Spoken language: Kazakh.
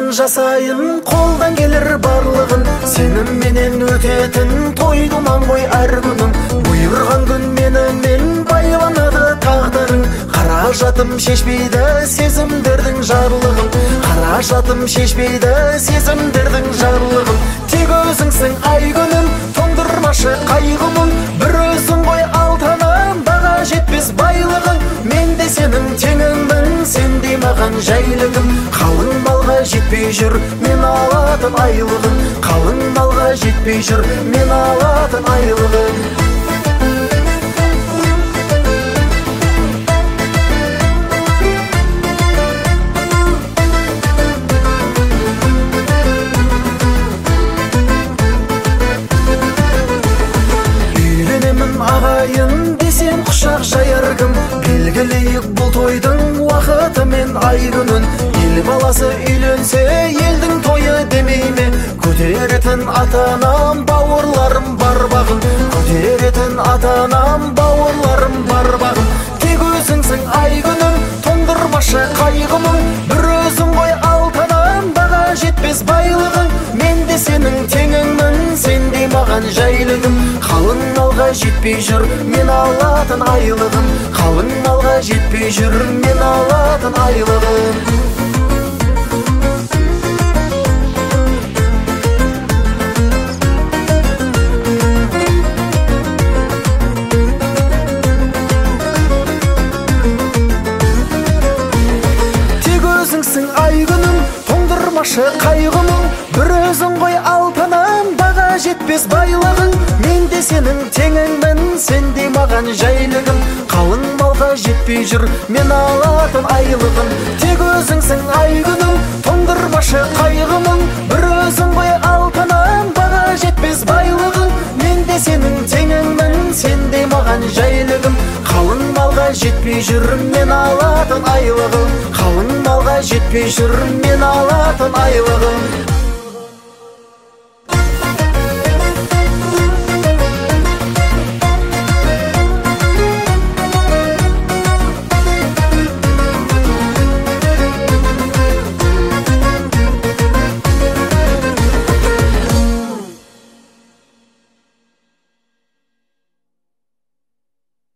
жасайын, қолдан келер барлығын. Сенімменен өтетін тойдыман ғой әр күнім. Бұйырған күн менімен байланады тағдырың. Қаражатым шешпейді сезімдердің жарлығын. Қаражатым шешпейді сезімдердің жарлығын. Тек өзіңсің ай күнім, тоңдырмашы қайғымын. Бір өзің ғой алтыным, баға жетпес байлығың. Мен де сенің теңіңмін, сен де маған жайлығым. Қалың малға жетпей жүр, мен алатын айлығым. Қалың малға жетпей жүр, мен алатын айлығым. Ағайын десем құшақ жаяр кім? Белгілейік бұл тойдың уақыты мен ай күнін. Ел баласы үйленсе елдің тойы демей ме? Көтеретін ата-анам бауырларым бар бағын. Көтеретін ата-анам бауырларым бар бағын. Тек өзіңсің ай күнім, тоңдырмашы қайғымын. Бір өзің ғой алтыным, баға жетпес байлығың. Мен де сенің теңіңмін, сен де маған жайлығым. Қалың малға жетпей жүр, мен алатын айлығым. Қалың малға жетпей жүр, мен алатын айлығым. Тек өзіңсің ай күнім, тоңдырмашы қайғымын. Бір өзің ғой алтыным, баға жетпес байлығың. Мен де сенің теңіңмін, сен де маған жайлығым. Қалың малға жетпей жүр, мен алатын айлығым. Тек өзіңсің ай күнім, тоңдырмашы қайғымын. Бір өзің ғой алтыным, баға жетпес байлығың. Мен де сенің теңіңмін, сен де маған жайлығым. Қалың малға жетпей жүр, мен алатын айлығым. Қалың малға жетпей жүр, мен алатын айлығым.